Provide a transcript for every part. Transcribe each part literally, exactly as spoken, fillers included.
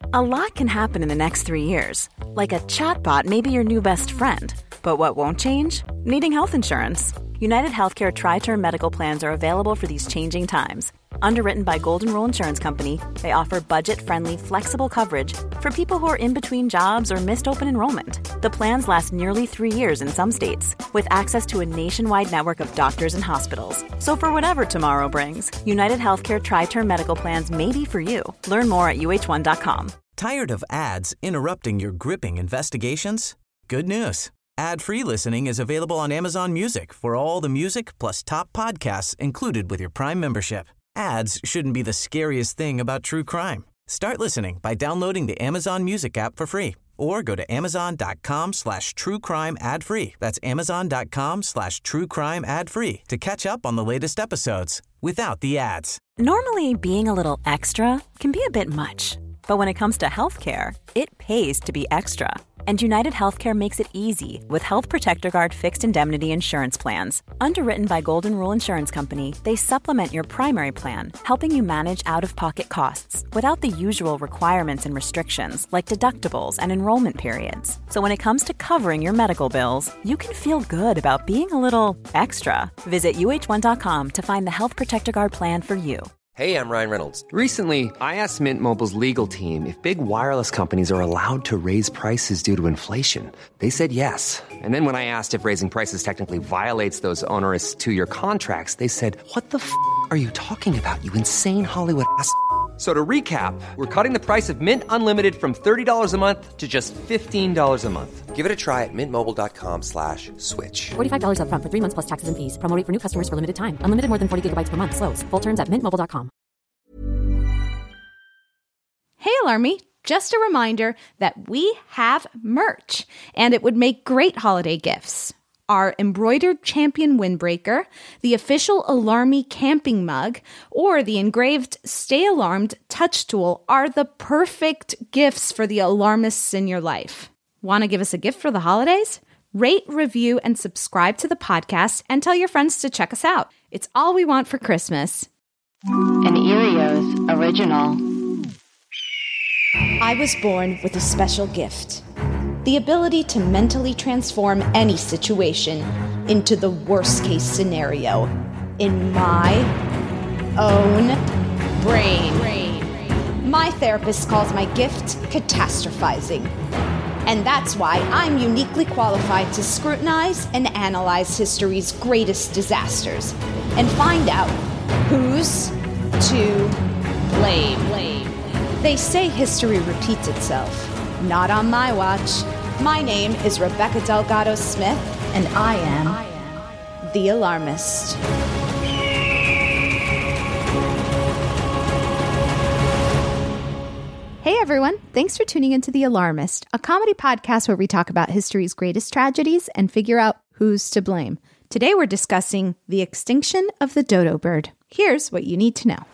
A lot can happen in the next three years. Like a chatbot may be your new best friend. But what won't change? Needing health insurance. United Healthcare Tri-Term Medical Plans are available for these changing times. Underwritten by Golden Rule Insurance Company, they offer budget-friendly, flexible coverage for people who are in between jobs or missed open enrollment. The plans last nearly three years in some states, with access to a nationwide network of doctors and hospitals. So for whatever tomorrow brings, United Healthcare Tri-Term Medical Plans may be for you. Learn more at U H one dot com. Tired of ads interrupting your gripping investigations? Good news. Ad-free listening is available on Amazon Music for all the music plus top podcasts included with your Prime membership. Ads shouldn't be the scariest thing about true crime. Start listening by downloading the Amazon Music app for free or go to amazon.com slash true crime ad free. That's amazon.com slash true crime ad free to catch up on the latest episodes without the ads. Normally, being a little extra can be a bit much. But when it comes to healthcare, it pays to be extra. And United Healthcare makes it easy with Health Protector Guard fixed indemnity insurance plans. Underwritten by Golden Rule Insurance Company, they supplement your primary plan, helping you manage out-of-pocket costs without the usual requirements and restrictions like deductibles and enrollment periods. So when it comes to covering your medical bills, you can feel good about being a little extra. Visit U H one dot com to find the Health Protector Guard plan for you. Hey, I'm Ryan Reynolds. Recently, I asked Mint Mobile's legal team if big wireless companies are allowed to raise prices due to inflation. They said yes. And then when I asked if raising prices technically violates those onerous two-year contracts, they said, what the f*** are you talking about, you insane Hollywood ass f- So to recap, we're cutting the price of Mint Unlimited from thirty dollars a month to just fifteen dollars a month. Give it a try at mintmobile.com slash switch. forty-five dollars up front for three months plus taxes and fees. Promo rate for new customers for limited time. Unlimited more than forty gigabytes per month. Slows full terms at mint mobile dot com. Hey, Alarmy. Just a reminder that we have merch, and it would make great holiday gifts. Our embroidered champion windbreaker, the official Alarmy camping mug, or the engraved Stay Alarmed touch tool are the perfect gifts for the alarmists in your life. Want to give us a gift for the holidays? Rate, review, and subscribe to the podcast and tell your friends to check us out. It's all we want for Christmas. An Erios original. I was born with a special gift. The ability to mentally transform any situation into the worst-case scenario in my own brain. My therapist calls my gift catastrophizing. And that's why I'm uniquely qualified to scrutinize and analyze history's greatest disasters and find out who's to blame. They say history repeats itself. Not on my watch. My name is Rebecca Delgado Smith, and I am the Alarmist. Hey everyone, thanks for tuning into The Alarmist, a comedy podcast where we talk about history's greatest tragedies and figure out who's to blame. Today we're discussing the extinction of the dodo bird. Here's what you need to know.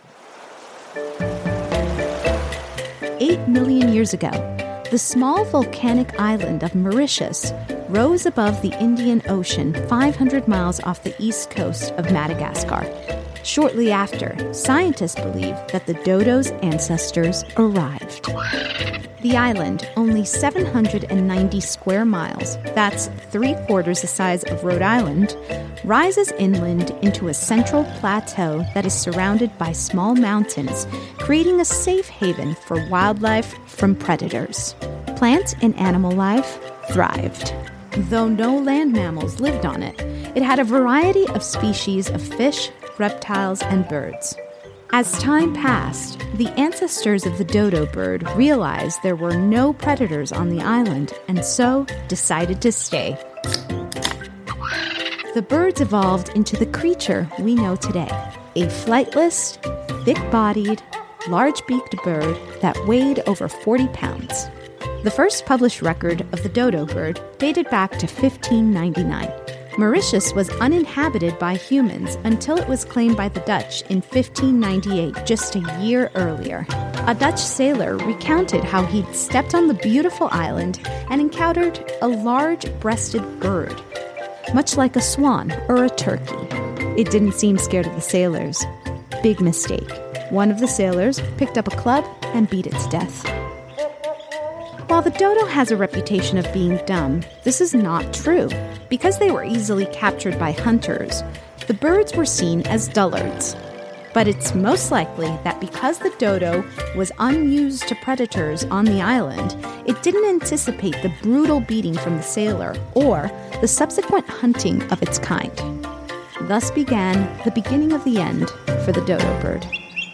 Eight million years ago, the small volcanic island of Mauritius rose above the Indian Ocean five hundred miles off the east coast of Madagascar. Shortly after, scientists believe that the dodo's ancestors arrived. The island, only seven hundred ninety square miles, that's three quarters the size of Rhode Island, rises inland into a central plateau that is surrounded by small mountains, creating a safe haven for wildlife from predators. Plant and animal life thrived. Though no land mammals lived on it, it had a variety of species of fish, reptiles, and birds. As time passed, the ancestors of the dodo bird realized there were no predators on the island and so decided to stay. The birds evolved into the creature we know today, a flightless, thick-bodied, large-beaked bird that weighed over forty pounds. The first published record of the dodo bird dated back to fifteen ninety-nine. Mauritius was uninhabited by humans until it was claimed by the Dutch in fifteen ninety-eight, just a year earlier. A Dutch sailor recounted how he'd stepped on the beautiful island and encountered a large-breasted bird, much like a swan or a turkey. It didn't seem scared of the sailors. Big mistake. One of the sailors picked up a club and beat it to death. while the dodo has a reputation of being dumb, this is not true. Because they were easily captured by hunters, the birds were seen as dullards. But it's most likely that because the dodo was unused to predators on the island, it didn't anticipate the brutal beating from the sailor or the subsequent hunting of its kind. Thus began the beginning of the end for the dodo bird.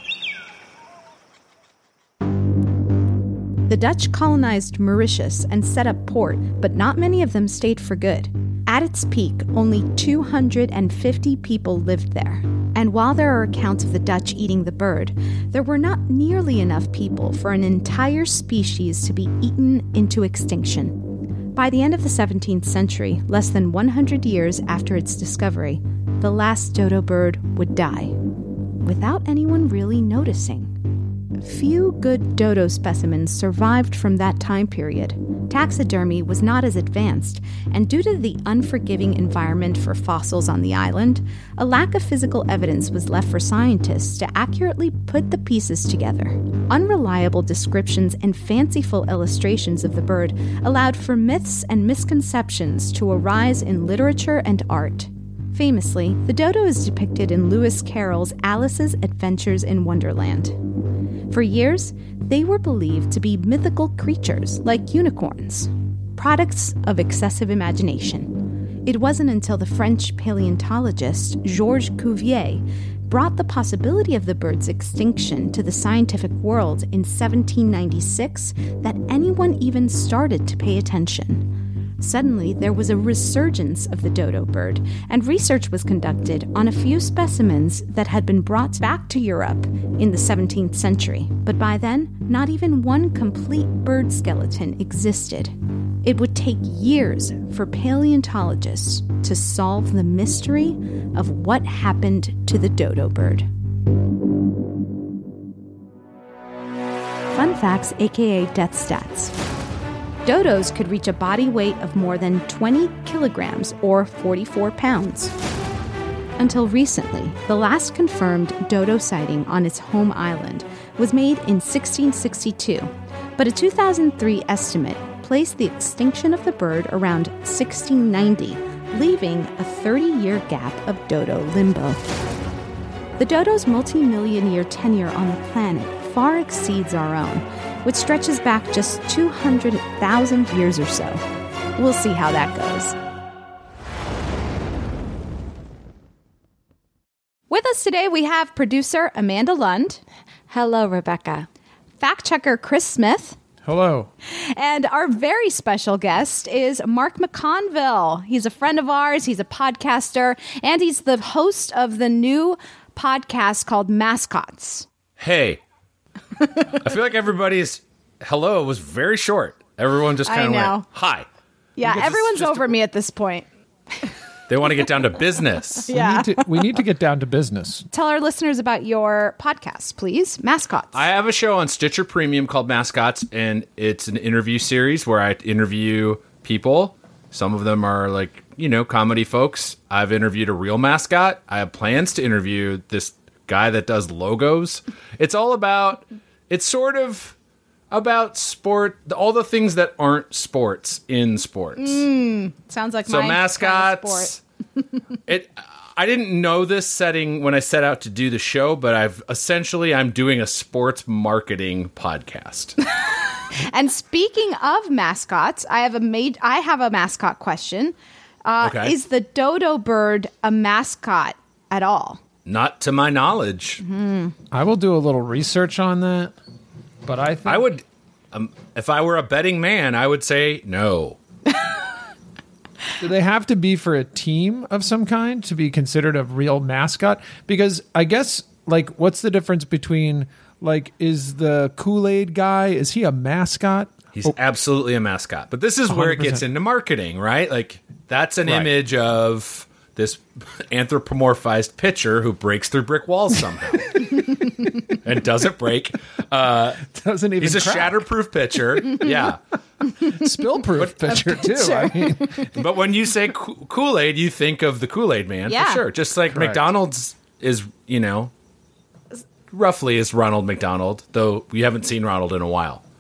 The Dutch colonized Mauritius and set up port, but not many of them stayed for good. At its peak, only two hundred fifty people lived there. And while there are accounts of the Dutch eating the bird, there were not nearly enough people for an entire species to be eaten into extinction. By the end of the seventeenth century, less than one hundred years after its discovery, the last dodo bird would die, without anyone really noticing. Few good dodo specimens survived from that time period. Taxidermy was not as advanced, and due to the unforgiving environment for fossils on the island, a lack of physical evidence was left for scientists to accurately put the pieces together. Unreliable descriptions and fanciful illustrations of the bird allowed for myths and misconceptions to arise in literature and art. Famously, the dodo is depicted in Lewis Carroll's Alice's Adventures in Wonderland. For years, they were believed to be mythical creatures like unicorns, products of excessive imagination. It wasn't until the French paleontologist Georges Cuvier brought the possibility of the bird's extinction to the scientific world in seventeen ninety-six that anyone even started to pay attention. Suddenly, there was a resurgence of the dodo bird, and research was conducted on a few specimens that had been brought back to Europe in the seventeenth century. But by then, not even one complete bird skeleton existed. It would take years for paleontologists to solve the mystery of what happened to the dodo bird. Fun facts, aka death stats. Dodos could reach a body weight of more than twenty kilograms or forty-four pounds. Until recently, the last confirmed dodo sighting on its home island was made in sixteen sixty-two, but a two thousand three estimate placed the extinction of the bird around sixteen ninety, leaving a thirty-year gap of dodo limbo. The dodo's multi-million year tenure on the planet far exceeds our own, which stretches back just two hundred thousand years or so. We'll see how that goes. With us today, we have producer Amanda Lund. Hello, Rebecca. Fact checker Chris Smith. Hello. And our very special guest is Mark McConville. He's a friend of ours. He's a podcaster, and he's the host of the new podcast called Mascots. Hey. I feel like everybody's hello was very short. Everyone just kind of went, hi. Yeah, Because everyone's over a, me at this point. They want to get down to business. Yeah. We need to, we need to get down to business. Tell our listeners about your podcast, please. Mascots. I have a show on Stitcher Premium called Mascots, and it's an interview series where I interview people. Some of them are like, you know, comedy folks. I've interviewed a real mascot. I have plans to interview this guy that does logos. It's all about... It's sort of about sport, all the things that aren't sports in sports. Mm, sounds like so my mascots. Kind of sport. it. I didn't know this setting when I set out to do the show, but I've essentially I'm doing a sports marketing podcast. And speaking of mascots, I have a made. I have a mascot question. Uh, okay. Is the dodo bird a mascot at all? Not to my knowledge. Mm. I will do a little research on that, but I think... I would, um, if I were a betting man, I would say no. Do they have to be for a team of some kind to be considered a real mascot? Because I guess, like, what's the difference between, like, is the Kool-Aid guy, is he a mascot? He's oh. absolutely a mascot. But this is where one hundred it gets percent. into marketing, right? Like, that's an Right. image of this anthropomorphized pitcher who breaks through brick walls somehow and doesn't break. Uh, Doesn't even he's a crack. shatterproof pitcher. Yeah. Spill-proof pitcher, too. I mean, But when you say Ko- Kool-Aid, you think of the Kool-Aid man, Yeah. for sure. Just like Correct. McDonald's is, you know, roughly is Ronald McDonald, though we haven't seen Ronald in a while.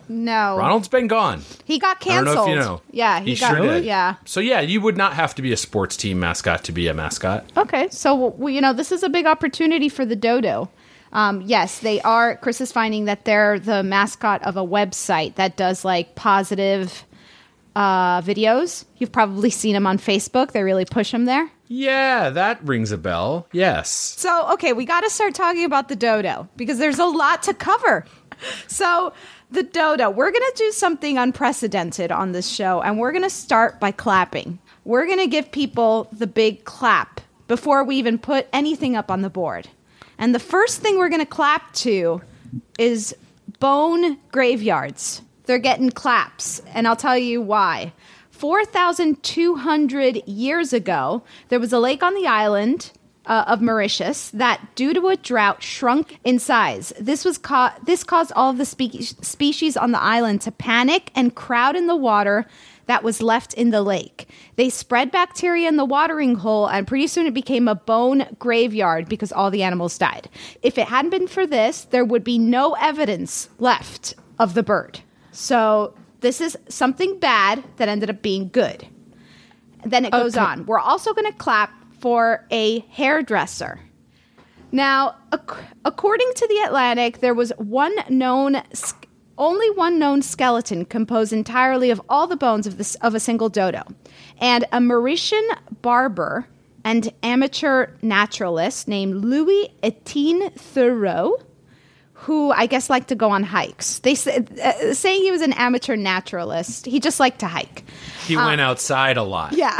No. Ronald's been gone. He got I don't canceled. know if you know. Yeah, he, he got sure did. Yeah. So yeah, you would not have to be a sports team mascot to be a mascot. Okay, so well, you know, this is a big opportunity for the dodo. Um, yes, they are. Chris is finding that they're the mascot of a website that does like positive uh, videos. You've probably seen them on Facebook. They really push them there. Yeah, that rings a bell. Yes. So, okay, we got to start talking about the dodo because there's a lot to cover. So, the dodo, we're going to do something unprecedented on this show, and we're going to start by clapping. We're going to give people the big clap before we even put anything up on the board. And the first thing we're going to clap to is bone graveyards. They're getting claps, and I'll tell you why. four thousand two hundred years ago, there was a lake on the island uh, of Mauritius that, due to a drought, shrunk in size. This was ca- this caused all of the spe- species on the island to panic and crowd in the water that was left in the lake. They spread bacteria in the watering hole, and pretty soon it became a bone graveyard because all the animals died. If it hadn't been for this, there would be no evidence left of the bird. So this is something bad that ended up being good. Then it goes Okay. on. We're also going to clap for a hairdresser. Now, ac- according to The Atlantic, there was one known, sk- only one known skeleton composed entirely of all the bones of this of a single dodo, and a Mauritian barber and amateur naturalist named Louis Etienne Thoreau, who I guess liked to go on hikes. They say, uh, saying he was an amateur naturalist, he just liked to hike. He Um, went outside a lot. Yeah.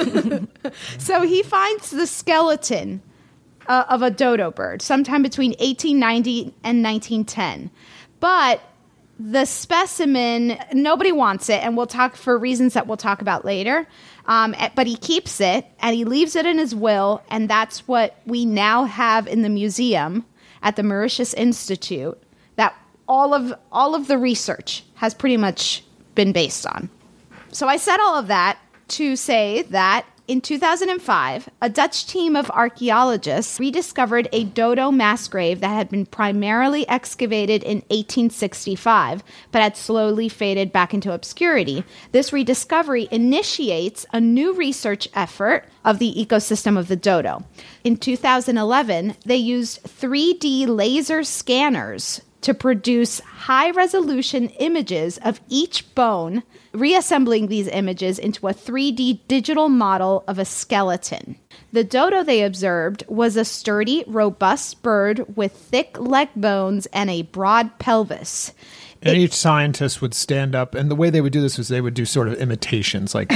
So he finds the skeleton uh, of a dodo bird sometime between eighteen ninety and nineteen ten. But the specimen, nobody wants it, and we'll talk for reasons that we'll talk about later. Um, eh, but he keeps it, and he leaves it in his will, and that's what we now have in the museum at the Mauritius Institute that all of all of the research has pretty much been based on. So I said all of that to say that in two thousand five, a Dutch team of archaeologists rediscovered a dodo mass grave that had been primarily excavated in eighteen sixty-five, but had slowly faded back into obscurity. This rediscovery initiates a new research effort of the ecosystem of the dodo. In two thousand eleven, they used three D laser scanners to produce high-resolution images of each bone, reassembling these images into a three D digital model of a skeleton. The dodo, they observed, was a sturdy, robust bird with thick leg bones and a broad pelvis. And each scientist would stand up, and the way they would do this was they would do sort of imitations, like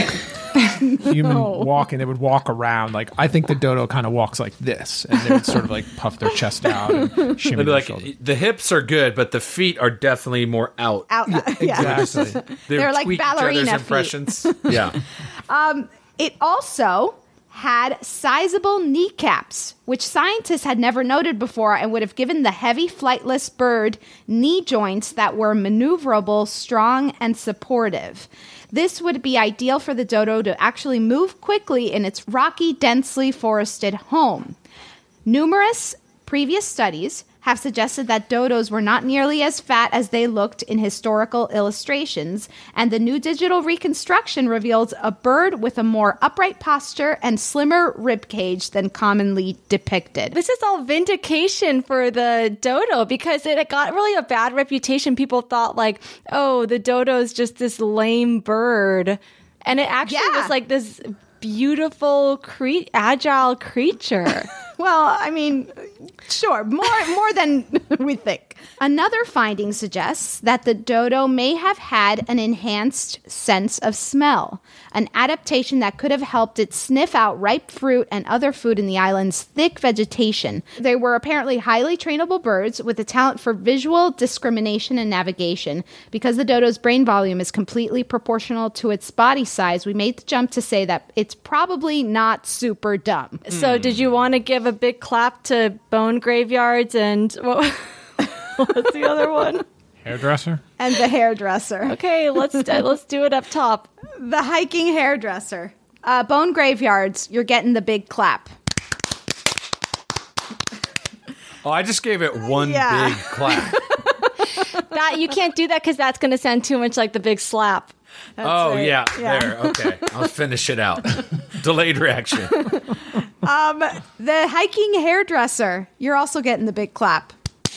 human walking. They would walk around. Like, I think the dodo kind of walks like this, and they would sort of like puff their chest out and shimmy They'd be their like, shoulders. the hips are good, but the feet are definitely more out. Out, yeah. Exactly. They They're like tweak each other's ballerina feet. impressions. Yeah. It also had sizable kneecaps, which scientists had never noted before and would have given the heavy flightless bird knee joints that were maneuverable, strong, and supportive. This would be ideal for the dodo to actually move quickly in its rocky, densely forested home. Numerous previous studies have suggested that dodos were not nearly as fat as they looked in historical illustrations, and the new digital reconstruction reveals a bird with a more upright posture and slimmer rib cage than commonly depicted. This is all vindication for the dodo because it got really a bad reputation. People thought like, oh, the dodo is just this lame bird. And it actually Yeah. was like this beautiful, cre- agile creature. Well, I mean, sure, more more than we think. Another finding suggests that the dodo may have had an enhanced sense of smell, an adaptation that could have helped it sniff out ripe fruit and other food in the island's thick vegetation. They were apparently highly trainable birds with a talent for visual discrimination and navigation. Because the dodo's brain volume is completely proportional to its body size, we made the jump to say that it's probably not super dumb. So did you want to give a big clap to bone graveyards and what, what's the other one? Hairdresser? And the hairdresser. Okay, let's let's do it up top. The hiking hairdresser. Uh, bone graveyards, you're getting the big clap. Oh, I just gave it one Yeah. big clap. that you can't do that because that's going to sound too much like the big slap. That's oh, right. yeah, yeah. There. Okay. I'll finish it out. Delayed reaction. Um, the hiking hairdresser. You're also getting the big clap.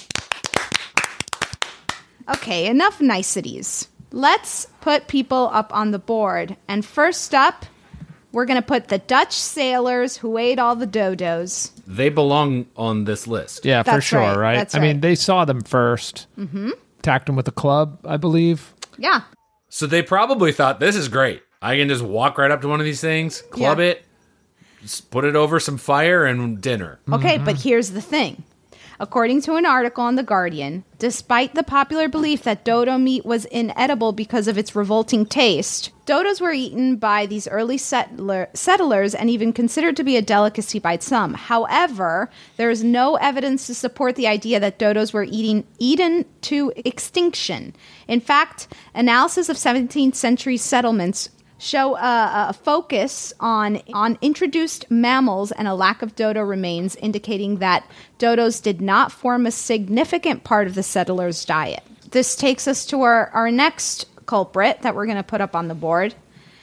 Okay, enough niceties. Let's put people up on the board. And first up, we're going to put the Dutch sailors who ate all the dodos. They belong on this list. Yeah, That's for sure, right. right? That's I right. mean, they saw them first. Mm-hmm. Attacked them with a club, I believe. Yeah. So they probably thought, this is great. I can just walk right up to one of these things, club Yeah. it, just put it over some fire and dinner. Okay, but here's the thing. According to an article on The Guardian, despite the popular belief that dodo meat was inedible because of its revolting taste, dodos were eaten by these early settler, settlers and even considered to be a delicacy by some. However, there is no evidence to support the idea that dodos were eating, eaten to extinction. In fact, analysis of seventeenth century settlements show a, a focus on on introduced mammals and a lack of dodo remains, indicating that dodos did not form a significant part of the settlers' diet. This takes us to our, our next culprit that we're going to put up on the board.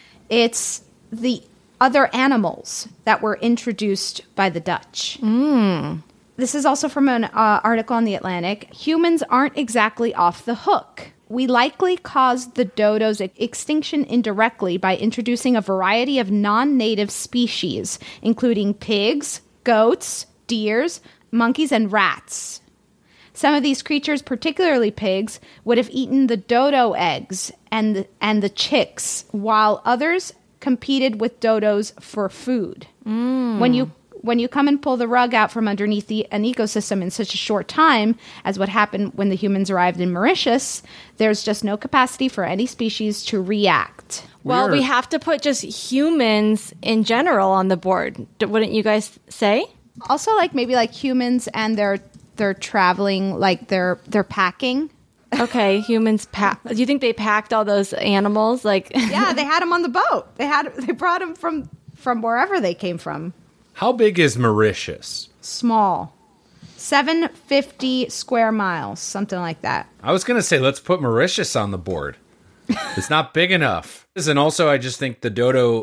It's the other animals that were introduced by the Dutch. Mm. This is also from an uh, article on The Atlantic. Humans aren't exactly off the hook. We likely caused the dodo's extinction indirectly by introducing a variety of non-native species, including pigs, goats, deers, monkeys, and rats. Some of these creatures, particularly pigs, would have eaten the dodo eggs and the, and the chicks, while others competed with dodos for food. Mm. When you When you come and pull the rug out from underneath the, an ecosystem in such a short time as what happened when the humans arrived in Mauritius, there's just no capacity for any species to react. Well, We're- we have to put just humans in general on the board. D- Wouldn't you guys say? Also, like maybe like humans and they're they're traveling, like they're they're packing. Okay, humans pack. Do you think they packed all those animals? Like, Yeah, they had them on the boat. They had they brought them from from wherever they came from. How big is Mauritius? Small. seven hundred fifty square miles, something like that. I was going to say, let's put Mauritius on the board. It's not big enough. And also, I just think the dodo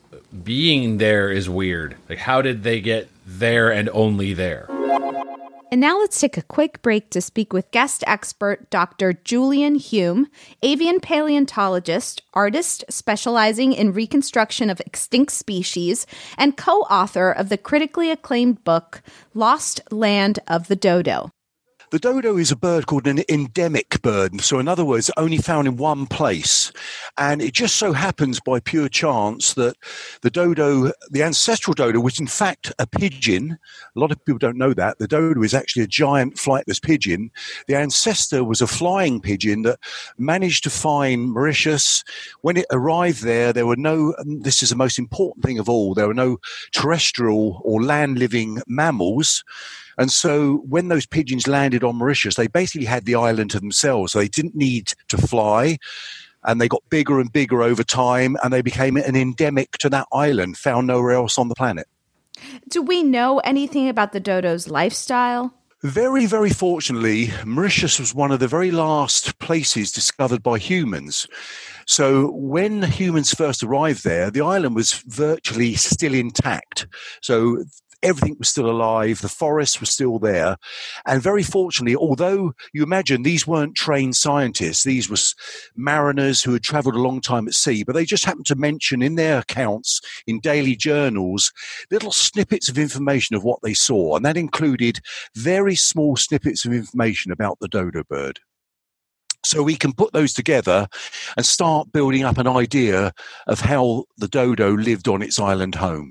being there is weird. Like, how did they get there and only there? And now let's take a quick break to speak with guest expert Doctor Julian Hume, avian paleontologist, artist specializing in reconstruction of extinct species, and co-author of the critically acclaimed book, Lost Land of the Dodo. The dodo is a bird called an endemic bird. So in other words, only found in one place. And it just so happens by pure chance that the dodo, the ancestral dodo, was in fact a pigeon. A lot of people don't know that. The dodo is actually a giant flightless pigeon. The ancestor was a flying pigeon that managed to find Mauritius. When it arrived there, there were no, this is the most important thing of all, there were no terrestrial or land-living mammals. And so when those pigeons landed on Mauritius, they basically had the island to themselves. So they didn't need to fly, and they got bigger and bigger over time, and they became an endemic to that island, found nowhere else on the planet. Do we know anything about the dodo's lifestyle? Very, very fortunately, Mauritius was one of the very last places discovered by humans. So when humans first arrived there, the island was virtually still intact. So everything was still alive. The forests were still there. And very fortunately, although you imagine these weren't trained scientists, these were mariners who had traveled a long time at sea, but they just happened to mention in their accounts, in daily journals, little snippets of information of what they saw. And that included very small snippets of information about the dodo bird. So we can put those together and start building up an idea of how the dodo lived on its island home.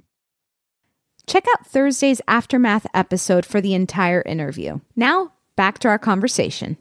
Check out Thursday's Aftermath episode for the entire interview. Now, back to our conversation.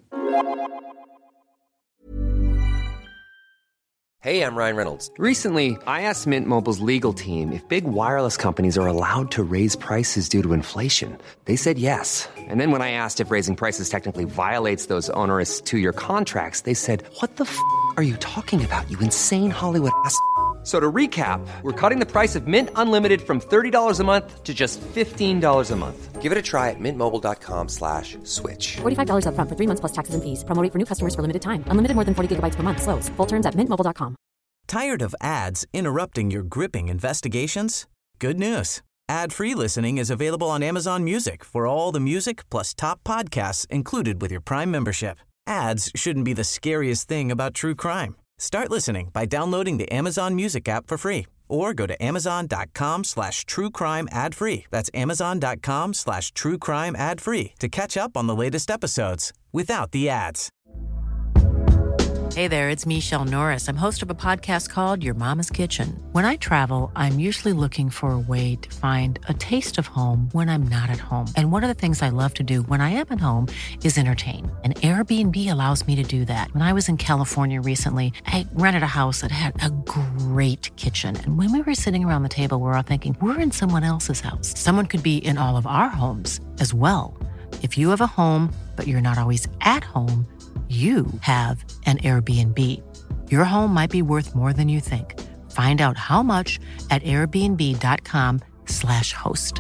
Hey, I'm Ryan Reynolds. Recently, I asked Mint Mobile's legal team if big wireless companies are allowed to raise prices due to inflation. They said yes. And then when I asked if raising prices technically violates those onerous two-year contracts, they said, "What the f*** are you talking about, you insane Hollywood ass f- So to recap, we're cutting the price of Mint Unlimited from thirty dollars a month to just fifteen dollars a month. Give it a try at mintmobile.com slash switch. forty-five dollars up front for three months plus taxes and fees. Promo rate for new customers for limited time. Unlimited more than forty gigabytes per month. Slows full terms at mint mobile dot com. Tired of ads interrupting your gripping investigations? Good news. Ad-free listening is available on Amazon Music for all the music plus top podcasts included with your Prime membership. Ads shouldn't be the scariest thing about true crime. Start listening by downloading the Amazon Music app for free or go to amazon.com slash true crime ad free. That's amazon.com slash true crime ad free to catch up on the latest episodes without the ads. Hey there, it's Michelle Norris. I'm host of a podcast called Your Mama's Kitchen. When I travel, I'm usually looking for a way to find a taste of home when I'm not at home. And one of the things I love to do when I am at home is entertain. And Airbnb allows me to do that. When I was in California recently, I rented a house that had a great kitchen. And when we were sitting around the table, we were all thinking, we're in someone else's house. Someone could be in all of our homes as well. If you have a home, but you're not always at home, you have an Airbnb. Your home might be worth more than you think. Find out how much at airbnb.com slash host.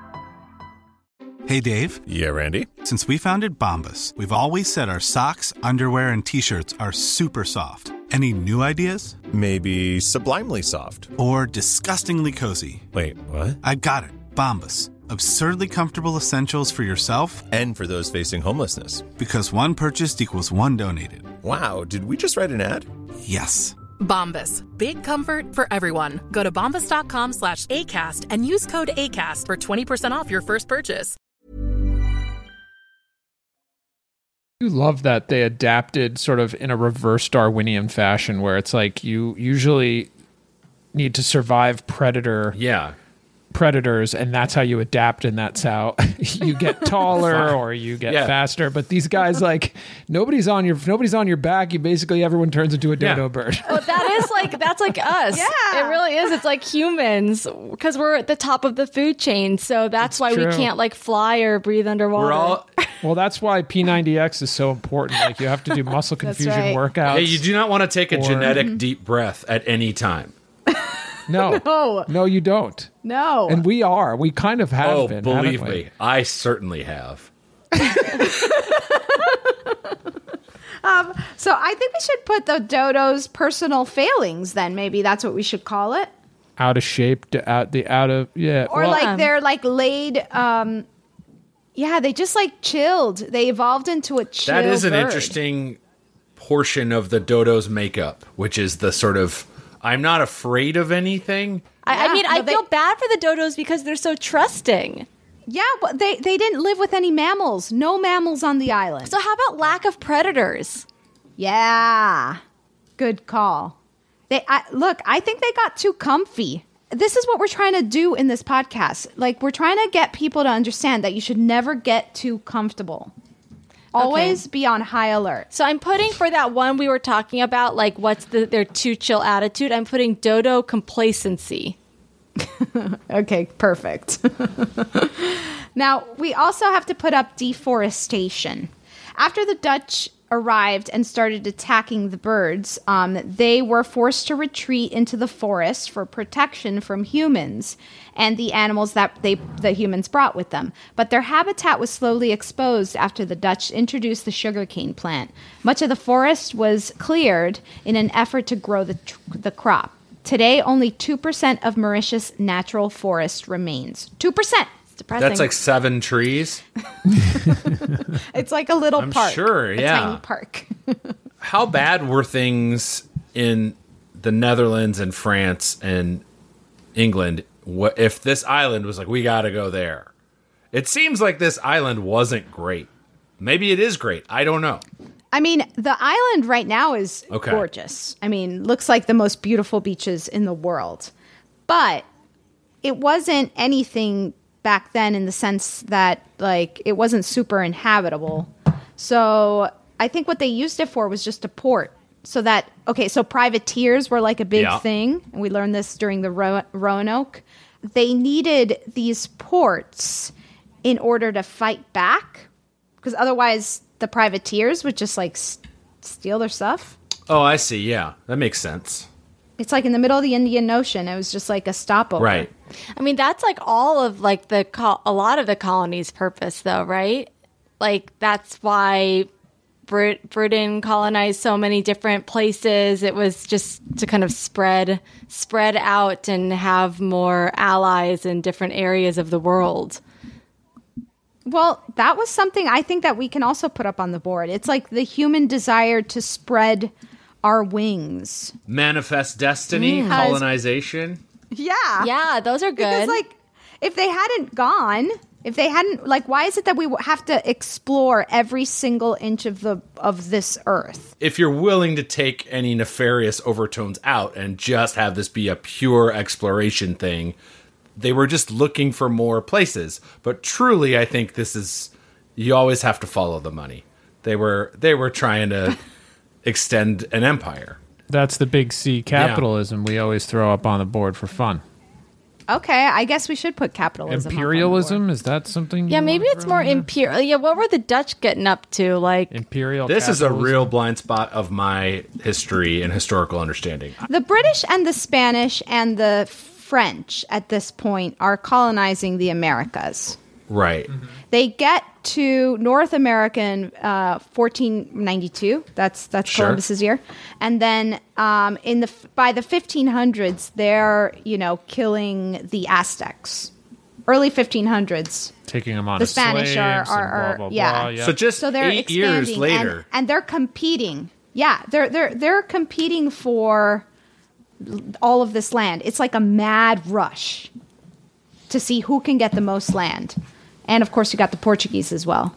Hey, Dave. Yeah, Randy. Since we founded Bombas, we've always said our socks, underwear, and T-shirts are super soft. Any new ideas? Maybe sublimely soft. Or disgustingly cozy. Wait, what? I got it. Bombas. Absurdly comfortable essentials for yourself and for those facing homelessness. Because one purchased equals one donated. Wow, did we just write an ad? Yes. Bombas. Big comfort for everyone. Go to bombas.com slash ACAST and use code ACAST for twenty percent off your first purchase. You love that they adapted sort of in a reverse Darwinian fashion where it's like you usually need to survive predator. Yeah. predators, and that's how you adapt, and that's how you get taller or you get yeah. faster. But these guys, like, nobody's on your nobody's on your back. You basically everyone turns into a dodo Yeah. bird. Oh, that is like that's like us. Yeah. It really is. It's like humans because we're at the top of the food chain. So that's It's why true. we can't like fly or breathe underwater. We're all. Well, that's why P ninety X is so important. Like, you have to do muscle confusion right. workouts. Yeah, you do not want to take a Or- genetic deep breath at any time. No, No. no, you don't. No. And we are. We kind of have Oh, been. believe haven't we? me, I certainly have. Um, so I think we should put the dodo's personal failings then. Maybe that's what we should call it. Out of shape, to out the out of yeah. Or well, like they're like laid, um, yeah, they just like chilled. They evolved into a chill That is an bird. interesting portion of the dodo's makeup, which is the sort of I'm not afraid of anything. I, I Yeah, mean, I no, they- feel bad for the dodos because they're so trusting. Yeah, but they, they didn't live with any mammals. No mammals on the island. So how about lack of predators? Yeah, good call. They I, look. I think they got too comfy. This is what we're trying to do in this podcast. Like, we're trying to get people to understand that you should never get too comfortable. Always be on high alert. So I'm putting for that one we were talking about, like what's the, their too chill attitude. I'm putting dodo complacency. Okay, perfect. Now, we also have to put up deforestation. After the Dutch arrived and started attacking the birds, um, they were forced to retreat into the forest for protection from humans and the animals that they the humans brought with them. But their habitat was slowly exposed after the Dutch introduced the sugarcane plant. Much of the forest was cleared in an effort to grow the tr- the crop. Today, only two percent of Mauritius' natural forest remains. two percent. It's depressing. That's like seven trees. It's like a little I'm park. sure, A yeah. tiny park. How bad were things in the Netherlands and France and England wh- if this island was like, we got to go there? It seems like this island wasn't great. Maybe it is great. I don't know. I mean, the island right now is Okay. gorgeous. I mean, looks like the most beautiful beaches in the world. But it wasn't anything back then in the sense that, like, it wasn't super inhabitable. So I think what they used it for was just a port. So that, okay, so privateers were like a big Yeah. thing. And we learned this during the Ro- Roanoke. They needed these ports in order to fight back. Because otherwise, the privateers would just like s- steal their stuff. Oh, I see. Yeah, that makes sense. It's like in the middle of the Indian Ocean. It was just like a stopover. Right. I mean, that's like all of like the col- a lot of the colony's purpose, though, right? Like that's why Brit- Britain colonized so many different places. It was just to kind of spread spread out and have more allies in different areas of the world. Well, that was something I think that we can also put up on the board. It's like the human desire to spread our wings. Manifest destiny, Mm. colonization. Yeah. Yeah, those are good. Because, like, if they hadn't gone, if they hadn't, like, why is it that we w- have to explore every single inch of the of this earth? If you're willing to take any nefarious overtones out and just have this be a pure exploration thing, they were just looking for more places. But truly, I think this is, you always have to follow the money. They were they were trying to extend an empire. That's the big C capitalism we always throw up on the board for fun. Okay, I guess we should put capitalism. Imperialism, is that something? Yeah, you maybe wanna it's throw more in there? imperial. Yeah, what were the Dutch getting up to? Like imperial. This is a capitalism? real blind spot of my history and historical understanding. The British and the Spanish and the French at this point are colonizing the Americas. Right. They get to North America in uh, fourteen ninety-two. That's that's Sure. Columbus's year, and then um, in the by the fifteen hundreds, they're you know killing the Aztecs. Early fifteen hundreds. Taking them on The as Spanish are, slaves are, and are blah, blah, yeah. blah, yeah. So just So they're eight years expanding, later. and, and they're competing. Yeah, they're they're they're competing for all of this land. It's like a mad rush to see who can get the most land. And of course, you got the Portuguese as well.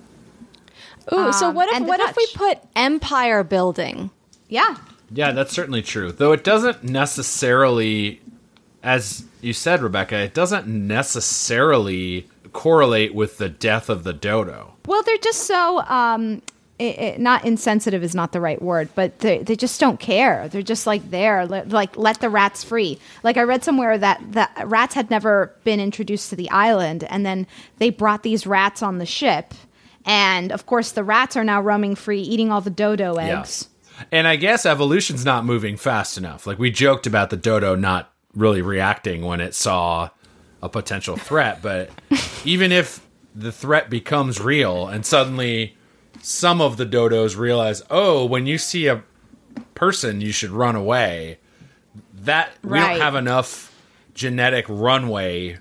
Ooh, so Um, what if and the what if we Dutch. put empire building? Yeah. Yeah, that's certainly true. Though it doesn't necessarily, as you said, Rebecca, it doesn't necessarily correlate with the death of the dodo. Well, they're just so um, it, it, not insensitive is not the right word, but they they just don't care. They're just like there, li- like let the rats free. Like I read somewhere that the rats had never been introduced to the island, and then they brought these rats on the ship, and of course the rats are now roaming free, eating all the dodo eggs. Yeah. And I guess evolution's not moving fast enough. Like we joked about the dodo not really reacting when it saw a potential threat, but even if the threat becomes real and suddenly some of the dodos realize, oh, when you see a person, you should run away. That we Right. don't have enough genetic runway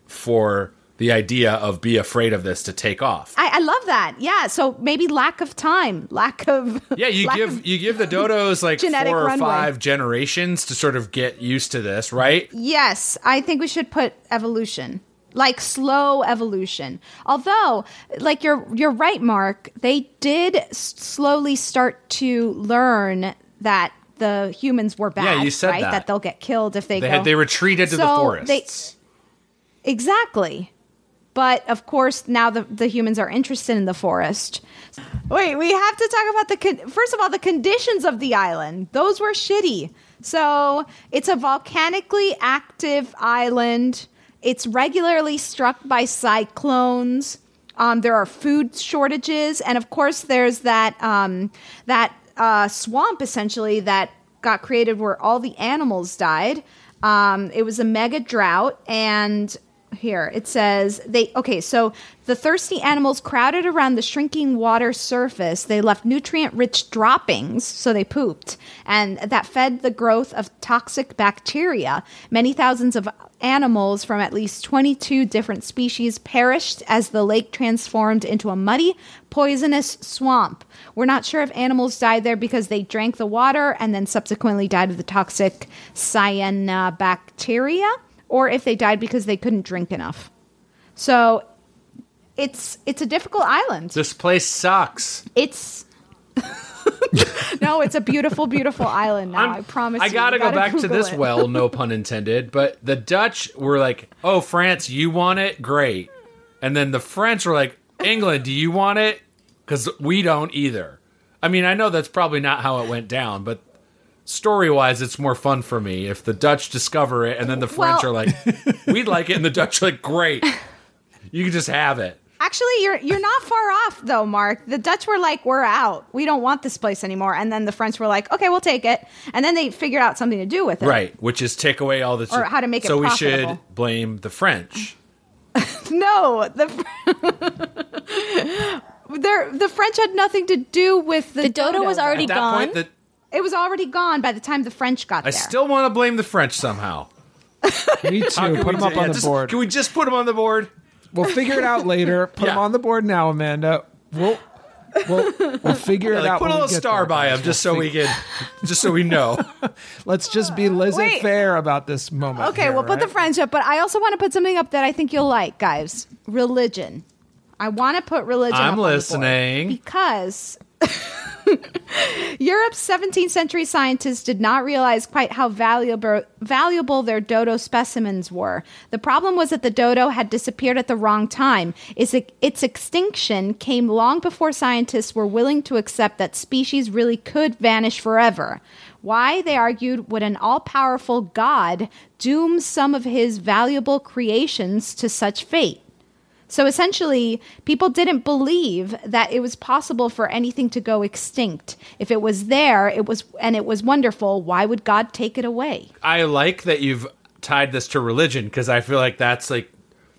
for the idea of be afraid of this to take off. I, I love that. Yeah. So maybe lack of time, lack of Yeah, you lack give of- you give the dodos like genetic four or runway. five generations to sort of get used to this, right? Yes, I think we should put evolution, like slow evolution. Although, like you're you're right, Mark. They did s- slowly start to learn that the humans were bad. Yeah, you said right? that. they'll get killed if they, They go. had they retreated to the So forests. they- exactly. But of course, now the, the humans are interested in the forest. Wait, we have to talk about the con- first of all the conditions of the island. Those were shitty. So it's a volcanically active island. It's regularly struck by cyclones. Um, there are food shortages, and of course, there's that um, that uh, swamp essentially that got created where all the animals died. Um, it was a mega drought, and here it says they okay so the thirsty animals crowded around the shrinking water surface. They left nutrient rich droppings, so they pooped, and that fed the growth of toxic bacteria. Many thousands of animals from at least twenty-two different species perished as the lake transformed into a muddy, poisonous swamp. We're not sure if animals died there because they drank the water and then subsequently died of the toxic cyanobacteria, or if they died because they couldn't drink enough. So it's it's a difficult island. This place sucks. It's no, it's a beautiful, beautiful island now. I promise I you. gotta You go back to Google this it. well, no pun intended. But the Dutch were like, "Oh, France, you want it? Great." And then the French were like, "England, do you want it? Because we don't either." I mean, I know that's probably not how it went down, but story-wise, it's more fun for me if the Dutch discover it and then the French Well- are like, "We'd like it," and the Dutch are like, "Great, you can just have it." Actually, you're you're not far off, though, Mark. The Dutch were like, we're out. We don't want this place anymore. And then the French were like, okay, we'll take it. And then they figured out something to do with it. Right, which is take away all the... Or how to make it so profitable. So we should blame the French. No, the the French had nothing to do with the, the dodo. dodo was already At that gone. Point, the, it was already gone by the time the French got I there. I still want to blame the French somehow. Me too. Put them up yeah, on the just, board. Can we just put them on the board? We'll figure it out later. Put Yeah. them on the board now, Amanda. We'll we'll, we'll figure Yeah, it like out. put a when we little get star there, by guys. them just We'll so we fig- can, just so we know. Let's just be laissez-faire about this moment. Okay, here, we'll put the right? French up, but I also want to put something up that I think you'll like, guys. Religion. I want to put religion I'm up on the board listening. because Europe's seventeenth century scientists did not realize quite how valuable valuable their dodo specimens were. The problem was that the dodo had disappeared at the wrong time. Its, its extinction came long before scientists were willing to accept that species really could vanish forever. Why, they argued, would an all-powerful God doom some of his valuable creations to such fate? So essentially, people didn't believe that it was possible for anything to go extinct. If it was there, it was and it was wonderful, why would God take it away? I like that you've tied this to religion because I feel like that's like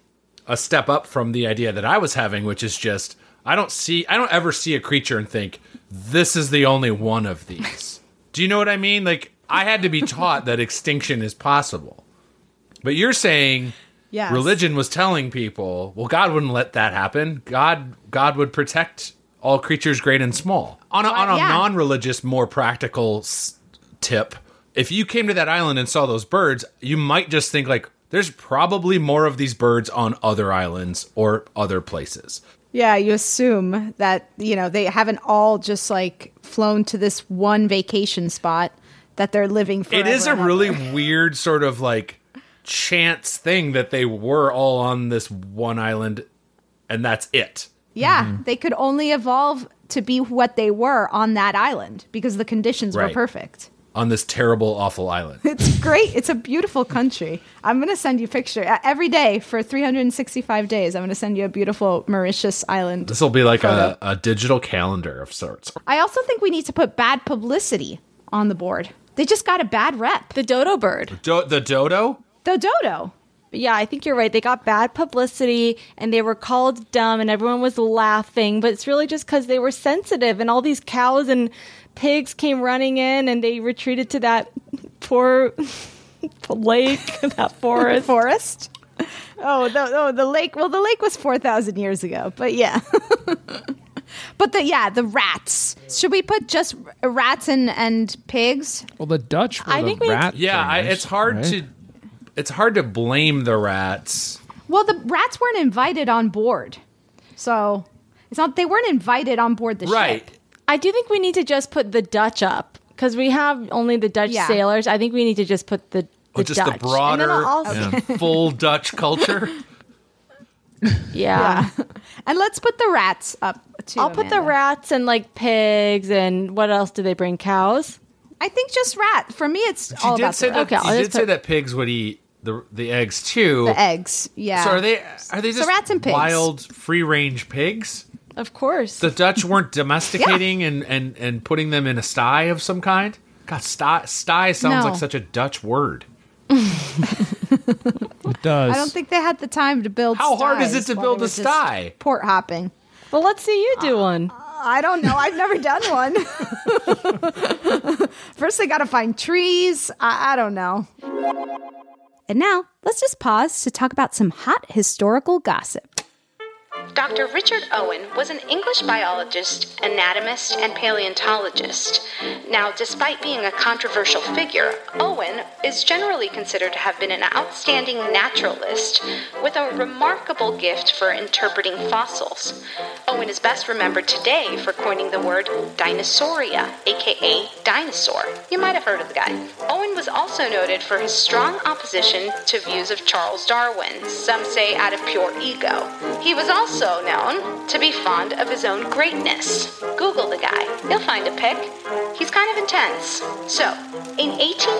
a step up from the idea that I was having, which is just I don't see I don't ever see a creature and think this is the only one of these. Do you know what I mean? Like I had to be taught that extinction is possible. But you're saying Yes. religion was telling people, well, God wouldn't let that happen. God God would protect all creatures great and small. On a, on a yeah. non-religious, more practical s- tip, if you came to that island and saw those birds, you might just think like, there's probably more of these birds on other islands or other places. Yeah, you assume that, you know, they haven't all just like flown to this one vacation spot that they're living forever. It is a and really ever. weird sort of like chance thing that they were all on this one island and that's it. Yeah, Mm-hmm. they could only evolve to be what they were on that island because the conditions Right. were perfect. On this terrible, awful island. It's great. It's a beautiful country. I'm going to send you a picture. Uh, Every day for three hundred sixty-five days, I'm going to send you a beautiful Mauritius island. This will be like photo. a, a digital calendar of sorts. I also think we need to put bad publicity on the board. They just got a bad rep. The dodo bird. Do- the dodo? The dodo. Yeah, I think you're right. They got bad publicity and they were called dumb and everyone was laughing, but it's really just because they were sensitive and all these cows and pigs came running in and they retreated to that poor lake, that forest. Forest? Oh, the, oh, the lake. Well, the lake was four thousand years ago, but yeah. But the yeah, the rats. Should we put just rats and, and pigs? Well, the Dutch were I the think we- rat Yeah, I, bringers, it's hard right? to it's hard to blame the rats. Well, the rats weren't invited on board, so it's not. They weren't invited on board the Right. ship. I do think we need to just put the Dutch up because we have only the Dutch Yeah. sailors. I think we need to just put the, the Or just Dutch. the broader, And then I'll also- yeah, full Dutch culture. yeah. And let's put the rats up too. I'll put the Amanda. rats and like pigs and what else do they bring? Cows? I think just rat. For me, it's You all did about say the, that. Okay, I'll you just did say put- that pigs would eat the the eggs too. the eggs. Yeah. So are they are they So just rats and pigs. wild free range pigs? Of course. The Dutch weren't domesticating and, and, and putting them in a sty of some kind? God, sty, sty sounds No. like such a Dutch word. It does. I don't think they had the time to build. How hard is it styes to while build they a were just sty? Port hopping. well, let's see you do one. I don't know. I've never done one. First, they got to find trees. I, I don't know. And now, let's just pause to talk about some hot historical gossip. Doctor Richard Owen was an English biologist, anatomist, and paleontologist. Now, despite being a controversial figure, Owen is generally considered to have been an outstanding naturalist with a remarkable gift for interpreting fossils. Owen is best remembered today for coining the word Dinosauria, aka dinosaur. You might have heard of the guy. Owen was also noted for his strong opposition to views of Charles Darwin, some say out of pure ego. He was also also known to be fond of his own greatness. Google the guy. You'll find a pic. He's kind of intense. So, in eighteen sixty-five,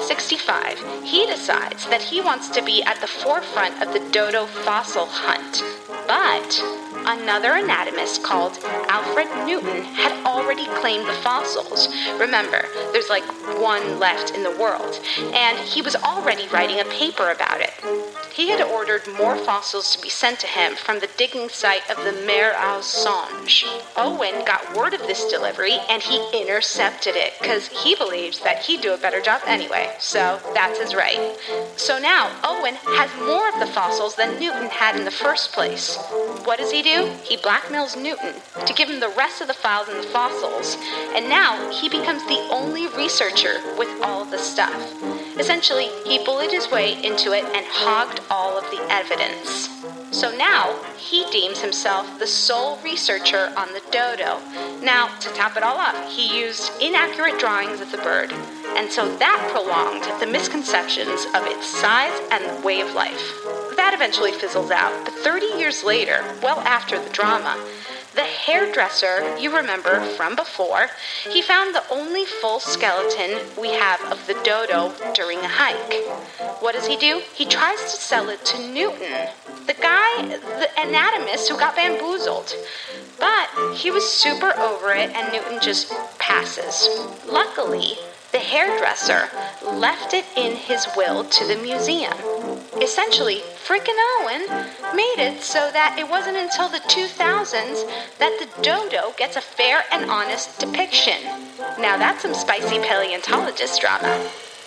twenty-five, he decides that he wants to be at the forefront of the dodo fossil hunt. But another anatomist called Alfred Newton had already claimed the fossils. Remember, there's like one left in the world, and he was already writing a paper about it. He had ordered more fossils to be sent to him from the digging site of the Mare aux Songes. Owen got word of this delivery, and he intercepted it, because he believes that he'd do a better job anyway, so that's his right. So now, Owen has more of the fossils than Newton had in the first place. What does he do? He blackmails Newton to give him the rest of the files and the fossils, and now he becomes the only researcher with all of the stuff. Essentially, he bullied his way into it and hogged all of the evidence. So now, he deems himself the sole researcher on the dodo. Now, to top it all off, he used inaccurate drawings of the bird, and so that prolonged the misconceptions of its size and way of life. That eventually fizzles out, but thirty years later, well after the drama, the hairdresser you remember from before, he found the only full skeleton we have of the dodo during a hike. What does he do? He tries to sell it to Newton, the guy, the anatomist who got bamboozled. But he was super over it, and Newton just passes. Luckily, the hairdresser left it in his will to the museum. Essentially, frickin' Owen made it so that it wasn't until the two thousands that the dodo gets a fair and honest depiction. Now that's some spicy paleontologist drama.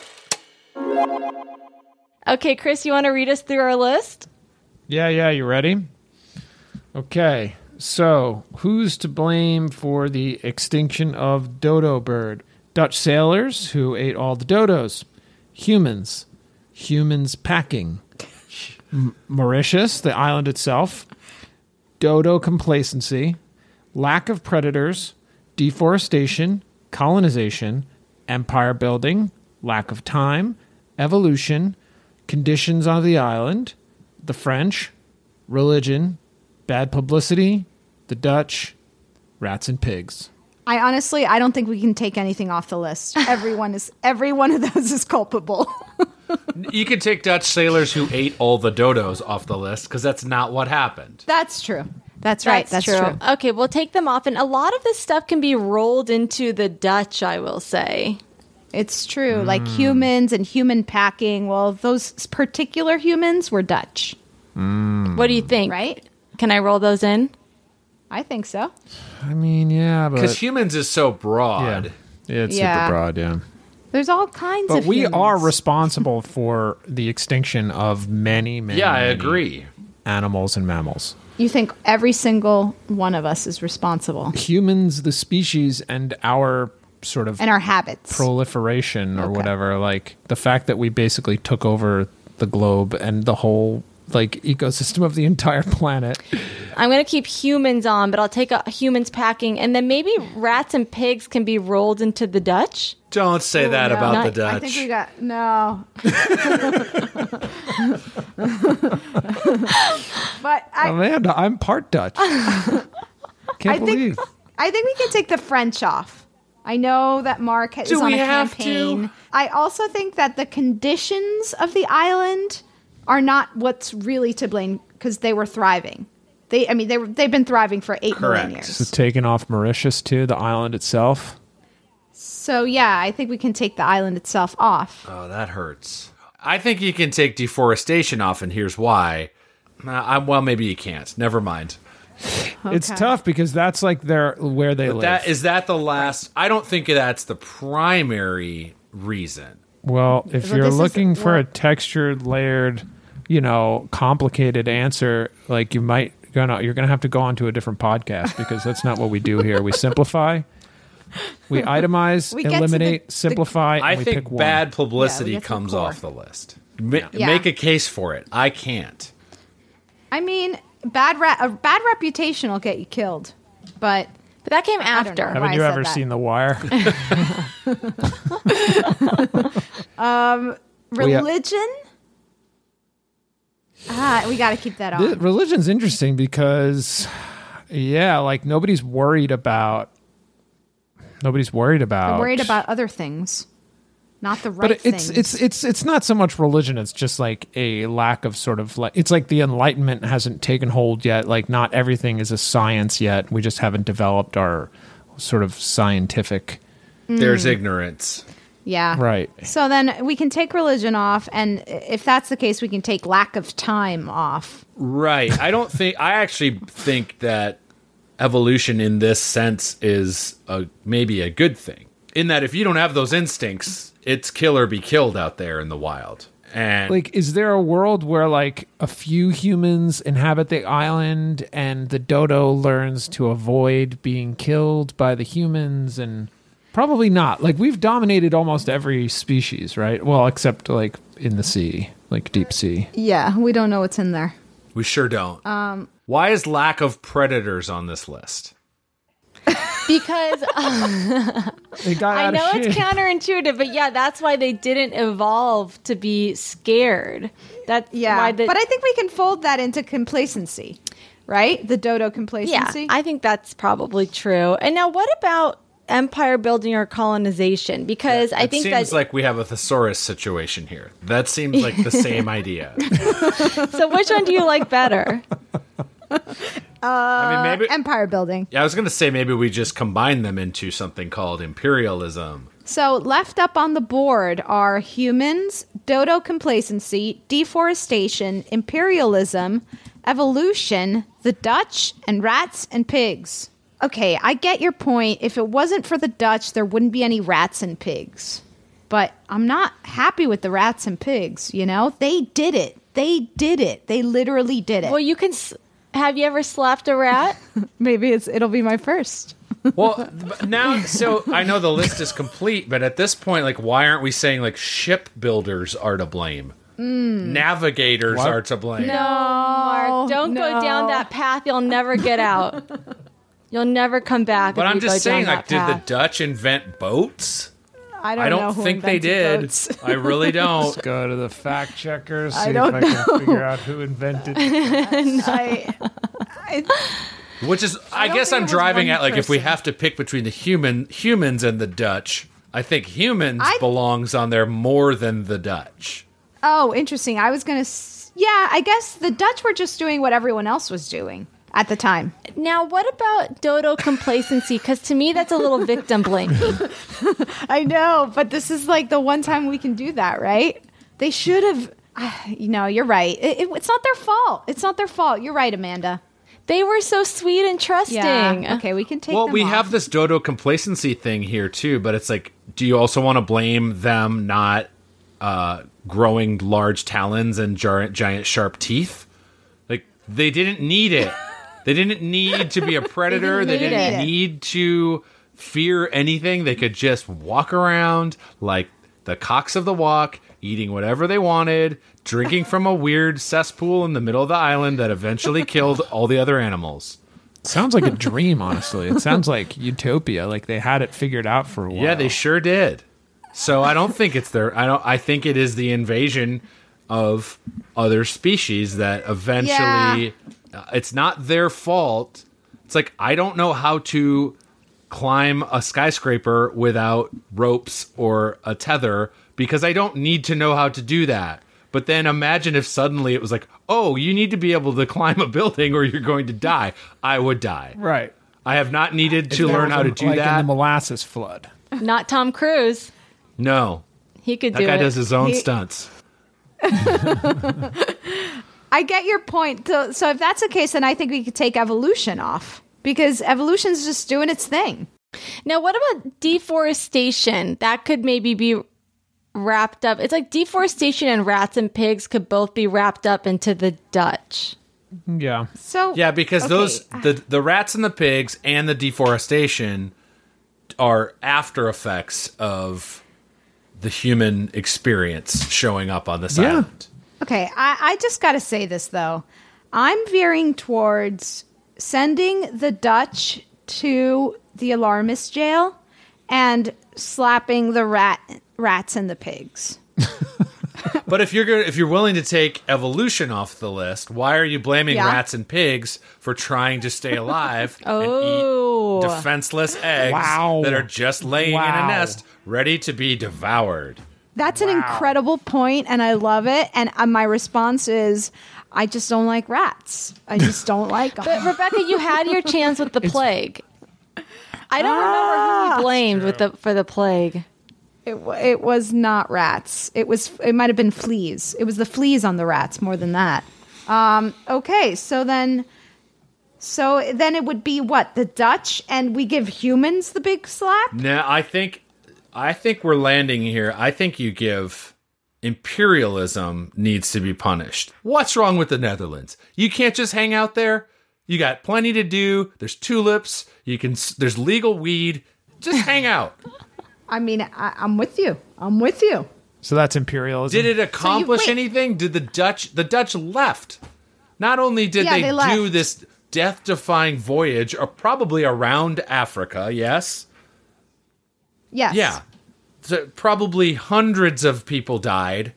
Okay, Chris, you want to read us through our list? Yeah, yeah, you ready? Okay, so who's to blame for the extinction of dodo bird? Dutch sailors who ate all the dodos. Humans. Humans packing. M- Mauritius, the island itself. Dodo complacency. Lack of predators. Deforestation. Colonization. Empire building. Lack of time. Evolution. Conditions on the island. The French. Religion. Bad publicity. The Dutch. Rats and pigs. I honestly, I don't think we can take anything off the list. Everyone is, every one of those is culpable. You could take Dutch sailors who ate all the dodos off the list, because that's not what happened. That's true. That's right. That's, That's true. true. Okay, we'll take them off. And a lot of this stuff can be rolled into the Dutch, I will say. It's true. Mm. Like humans and human packing. Well, those particular humans were Dutch. Mm. What do you think? Right? Can I roll those in? I think so. I mean, yeah, but... Because humans is so broad. Yeah, yeah it's Yeah. super broad, yeah. There's all kinds But of we humans. are responsible for the extinction of many, many, Yeah, I many agree. animals and mammals. You think every single one of us is responsible. Humans, the species, and our sort of... And our habits. Proliferation or Okay. whatever. Like, the fact that we basically took over the globe and the whole... like ecosystem of the entire planet. I'm going to keep humans on, but I'll take a humans packing, and then maybe rats and pigs can be rolled into the Dutch. Don't say Ooh, that no. about Not- the Dutch. I think we got no. But I, Amanda, I'm part Dutch. Can't I believe. think I think we can take the French off. I know that Mark is Do on we a have campaign. to? I also think that the conditions of the island are not what's really to blame because they were thriving. They, I mean, they were, they've been thriving for eight Correct. million years. So taking off Mauritius too, the island itself. So yeah, I think we can take the island itself off. Oh, that hurts. I think you can take deforestation off, and here's why. Uh, I, well, maybe you can't. Never mind. It's Okay. tough because that's like their where they But live. that is that the last. I don't think that's the primary reason. Well, if Well, you're this is looking for a what- textured, layered, you know, complicated answer, like you might gonna you're gonna have to go on to a different podcast because that's not what we do here. We simplify, we itemize, We get to eliminate, the- simplify, I and we think pick one. bad Yeah, we publicity get to the comes core. off the list. Ma- Yeah. Make a case for it. I can't. I mean, bad ra- a bad reputation will get you killed, but But that came I don't after. know. Haven't why you I said ever that. seen The Wire? Well, yeah. religion. Ah, we got to keep that on. Th- Religion's interesting because, yeah, like nobody's worried about. Nobody's worried about. They're worried about other things. not the right but it's things. it's it's it's not so much religion. It's just like a lack of sort of like it's like the Enlightenment hasn't taken hold yet. Like not everything is a science yet. We just haven't developed our sort of scientific. There's ignorance. Yeah. Right. So then we can take religion off, and if that's the case, we can take lack of time off. Right. I don't think I actually think that evolution in this sense is a, maybe a good thing. In that if you don't have those instincts, it's kill or be killed out there in the wild. And like, is there a world where like a few humans inhabit the island and the dodo learns to avoid being killed by the humans? And probably not. Like, we've dominated almost every species, right? Well, except like in the sea, like deep sea. Yeah, we don't know what's in there. We sure don't. Um, Why is lack of predators on this list? Because uh, they got I out know of it's shape. counterintuitive, but yeah, that's why they didn't evolve to be scared. That's yeah, why the, but I think we can fold that into complacency, right? The dodo complacency. yeah, I think that's probably true. And now, what about empire building or colonization? Because I It think seems that like we have a thesaurus situation here. That seems like the same idea. so. Which one do you like better? Uh, I mean, maybe empire building. Yeah, I was going to say maybe we just combine them into something called imperialism. So left up on the board are humans, dodo complacency, deforestation, imperialism, evolution, the Dutch, and rats and pigs. Okay, I get your point. If it wasn't for the Dutch, there wouldn't be any rats and pigs. But I'm not happy with the rats and pigs, you know? They did it. They did it. They literally did it. Well, you can. S- have you ever slapped a rat? Maybe it's it'll be my first. Well, now, so I know the list is complete, but at this point, like, why aren't we saying, like, shipbuilders are to blame? Mm. Navigators What? are to blame. No, Mark, don't no. go down that path. You'll never get out. You'll never come back. But if I'm you just go saying, down like, that did the path. Dutch invent boats? I don't, I know don't who think they invented did. boats. I really don't. Let's go to the fact checker, see I if don't I can know. figure out who invented it. I, I, Which is, I, I don't guess think I'm it was driving one at, like, if we person. have to pick between the human humans and the Dutch, I think humans I- belongs on there more than the Dutch. oh, interesting. I was going to... Yeah, I guess the Dutch were just doing what everyone else was doing at the time. Now, what about dodo complacency? Because to me, that's a little victim blaming. I know, but this is like the one time we can do that, right? They should have... Uh, you know, you're right. It, it, it's not their fault. It's not their fault. You're right, Amanda. They were so sweet and trusting. Yeah. Okay, we can take Well, them we off. have this dodo complacency thing here too, but it's like, do you also want to blame them not uh, growing large talons and giant, giant sharp teeth? Like, they didn't need it. They didn't need to be a predator. They they didn't didn't, need it. need to fear anything. They could just walk around like the cocks of the walk, eating whatever they wanted, drinking from a weird cesspool in the middle of the island that eventually killed all the other animals. Sounds like a dream, honestly. It sounds like utopia. Like they had it figured out for a while. Yeah, they sure did. So I don't think it's their. I don't. I think it is the invasion of other species that eventually. Uh, it's not their fault. It's like I don't know how to climb a skyscraper without ropes or a tether because I don't need to know how to do that. But then imagine if suddenly it was like, oh, you need to be able to climb a building or you're going to die. I would die. Right. I have not needed to If there learn was how a- to do like that. in the molasses flood. Not Tom Cruise. No. He could That do guy it. does his own He- stunts. I get your point. So, so if that's the case, then I think we could take evolution off because evolution's just doing its thing. Now, what about deforestation? That could maybe be wrapped up. It's like deforestation and rats and pigs could both be wrapped up into the Dutch. Yeah. So Yeah, because okay. those the the rats and the pigs and the deforestation are after effects of the human experience showing up on this Yeah. island. Okay, I, I just got to say this, though. I'm veering towards sending the Dutch to the alarmist jail and slapping the rat rats and the pigs. But if you're good, if you're willing to take evolution off the list, why are you blaming Yeah. rats and pigs for trying to stay alive Oh. and eat defenseless eggs Wow. that are just laying in Wow. a nest, ready to be devoured? That's an incredible point, and I love it. And uh, my response is, I just don't like rats. I just don't like them. But Rebecca, you had your chance with the plague. I don't remember who you blamed with the for the plague. It, wa- it was not rats. It was. It might have been fleas. It was the fleas on the rats more than that. Um, okay, so then, so then it would be what, the Dutch, and we give humans the big slap. No, I think, I think we're landing here. I think you give imperialism needs to be punished. What's wrong with the Netherlands? You can't just hang out there. You got plenty to do. There's tulips. You can. There's legal weed. Just hang out. I mean, I, I'm with you. I'm with you. So that's imperialism. Did it accomplish wait. anything? Did the Dutch? The Dutch left. Not only did Yeah, they, they left. do this death-defying voyage, or probably around Africa. Yes. Yes. Yeah. So probably hundreds of people died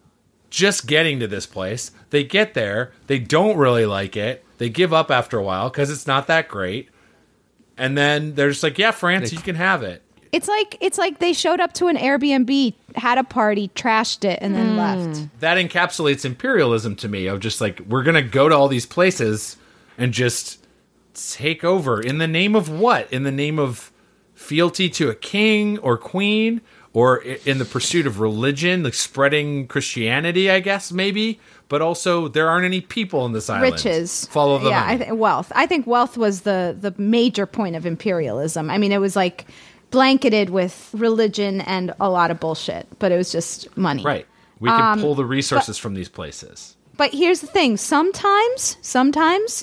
just getting to this place. They get there. They don't really like it. They give up after a while because it's not that great. And then they're just like, yeah, France, you can have it. It's like it's like they showed up to an Airbnb, had a party, trashed it, and then left. That encapsulates imperialism to me of just like, we're going to go to all these places and just take over. In the name of what? In the name of fealty to a king or queen? Or i- in the pursuit of religion, like spreading Christianity, I guess, maybe. But also, there aren't any people in this island. Riches, Follow the yeah, money. I th- wealth. I think wealth was the the major point of imperialism. I mean, it was like blanketed with religion and a lot of bullshit, but it was just money. Right. We can Um, pull the resources from these places. But here's the thing: sometimes, sometimes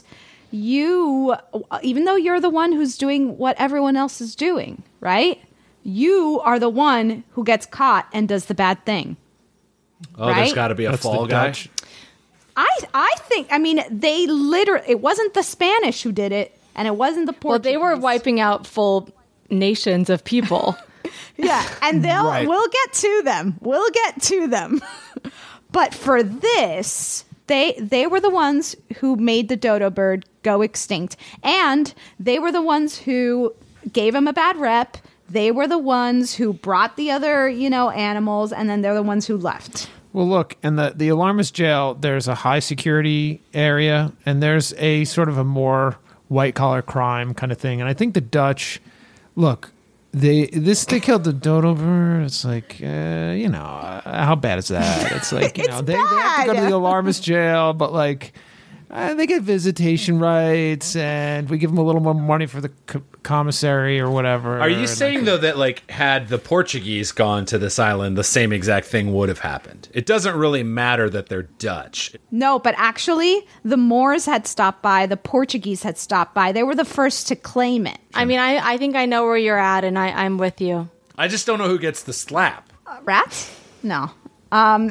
you, even though you're the one who's doing what everyone else is doing, right? You are the one who gets caught and does the bad thing. Oh, there's right? got to be a That's the fall guy. Dutch. I I think I mean they literally it wasn't the Spanish who did it and it wasn't the Well, Portuguese. they were wiping out full nations of people. Yeah, and they'll Right. we'll get to them. We'll get to them. But for this, they they were the ones who made the dodo bird go extinct, and they were the ones who gave him a bad rep. They were the ones who brought the other, you know, animals, and then they're the ones who left. Well, look, in the, the alarmist jail, there's a high security area, and there's a sort of a more white collar crime kind of thing. And I think the Dutch, look, they this they killed the dodo bird. It's like, uh, you know, uh, how bad is that? It's like, you know, they, they have to go to bad. the alarmist jail, but like, uh, they get visitation rights, and we give them a little more money for the co- commissary or whatever. Are you and saying, like, though, that, like, had the Portuguese gone to this island, the same exact thing would have happened? It doesn't really matter that they're Dutch. No, but actually, the Moors had stopped by. The Portuguese had stopped by. They were the first to claim it. I mean, I, I think I know where you're at, and I, I'm with you. I just don't know who gets the slap. Uh, rats? No. Um,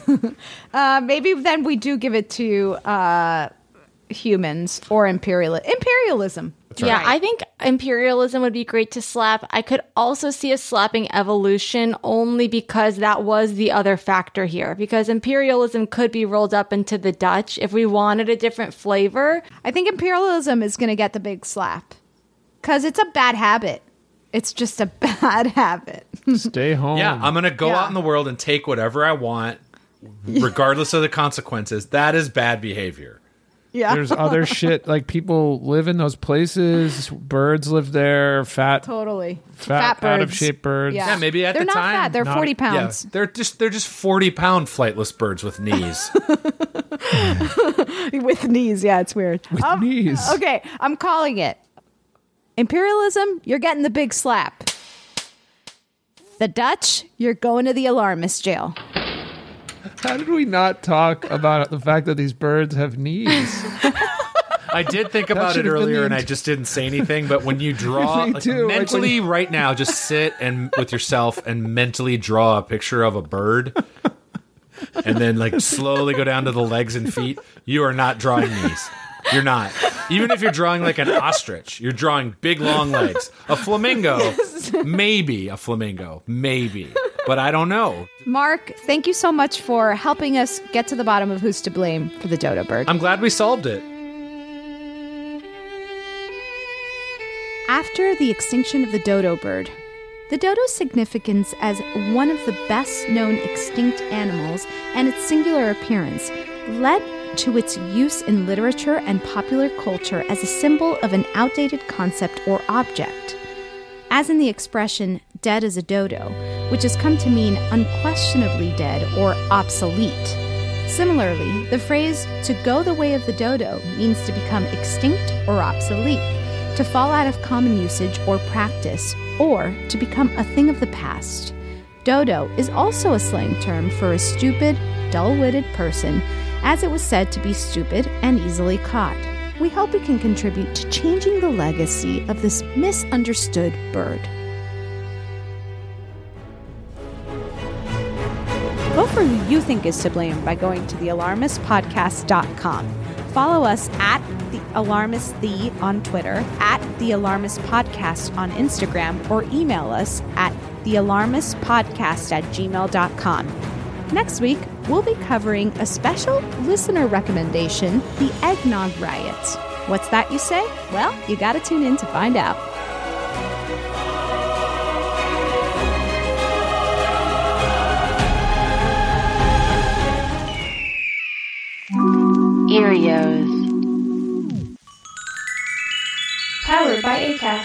uh, maybe then we do give it to uh, humans or imperial imperialism. Yeah, Right. I think imperialism would be great to slap. I could also see us slapping evolution only because that was the other factor here. Because imperialism could be rolled up into the Dutch if we wanted a different flavor. I think imperialism is going to get the big slap because it's a bad habit. It's just a bad habit. stay home. Yeah, I'm going to go Yeah. out in the world and take whatever I want, regardless of the consequences. That is bad behavior. Yeah. There's other shit, like people live in those places. Birds live there. Fat, Totally. fat, Fat out of birds. shape birds. Yeah. Yeah, maybe at They're the not time. fat. They're not- forty Yeah, pounds. they're just they're just forty pound flightless birds with knees. With knees. Yeah, it's weird. With Um, knees. Okay, I'm calling it. Imperialism, you're getting the big slap. The Dutch, you're going to the alarmist jail. How did we not talk about the fact that these birds have knees? I did think about it should have been earlier, the and I int- just didn't say anything. But when you draw, Me like, too, like mentally, when- right now, just sit and with yourself and mentally draw a picture of a bird, and then like slowly go down to the legs and feet. You are not drawing knees. You're not. Even if you're drawing like an ostrich, you're drawing big long legs. A flamingo, maybe a flamingo, maybe. but I don't know. Mark, thank you so much for helping us get to the bottom of who's to blame for the dodo bird. I'm glad we solved it. After the extinction of the dodo bird, the dodo's significance as one of the best-known extinct animals and its singular appearance led to its use in literature and popular culture as a symbol of an outdated concept or object. As in the expression, dead as a dodo, which has come to mean unquestionably dead or obsolete. Similarly, the phrase, to go the way of the dodo, means to become extinct or obsolete, to fall out of common usage or practice, or to become a thing of the past. Dodo is also a slang term for a stupid, dull-witted person, as it was said to be stupid and easily caught. We hope we can contribute to changing the legacy of this misunderstood bird. Vote for who you think is to blame by going to the alarmist podcast dot com. Follow us at The Alarmist The on Twitter, at The Alarmist Podcast on Instagram, or email us at thealarmistpodcast at gmail dot com. Next week, we'll be covering a special listener recommendation, the Eggnog Riots. What's that, you say? Well, you gotta tune in to find out. Erios. Powered by Acast.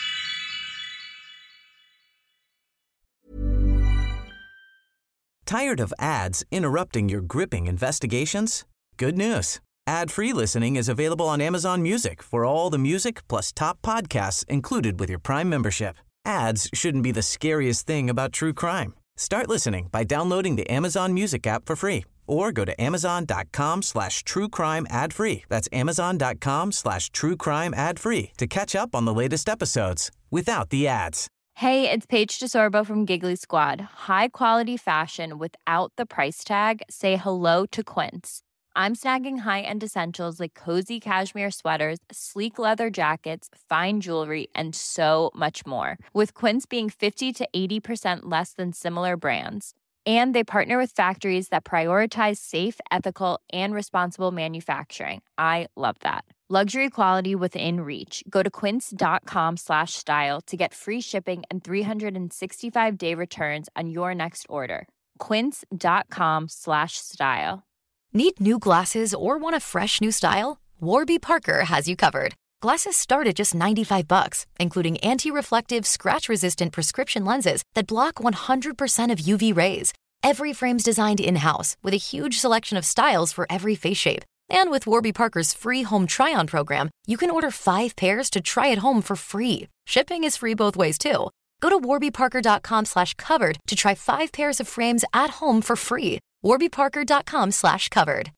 Tired of ads interrupting your gripping investigations? Good news. Ad-free listening is available on Amazon Music for all the music plus top podcasts included with your Prime membership. Ads shouldn't be the scariest thing about true crime. Start listening by downloading the Amazon Music app for free or go to amazon.com slash true crime ad free. That's amazon.com slash true crime ad free to catch up on the latest episodes without the ads. Hey, it's Paige DeSorbo from Giggly Squad. High quality fashion without the price tag. Say hello to Quince. I'm snagging high-end essentials like cozy cashmere sweaters, sleek leather jackets, fine jewelry, and so much more. With Quince being fifty to eighty percent less than similar brands. And they partner with factories that prioritize safe, ethical, and responsible manufacturing. I love that. Luxury quality within reach. Go to quince.com slash style to get free shipping and three sixty-five day returns on your next order. Quince.com slash style. Need new glasses or want a fresh new style? Warby Parker has you covered. Glasses start at just ninety-five bucks, including anti-reflective, scratch-resistant prescription lenses that block one hundred percent of U V rays. Every frame's designed in-house with a huge selection of styles for every face shape. And with Warby Parker's free home try-on program, you can order five pairs to try at home for free. Shipping is free both ways, too. Go to warbyparker.com slash covered to try five pairs of frames at home for free. warbyparker.com slash covered.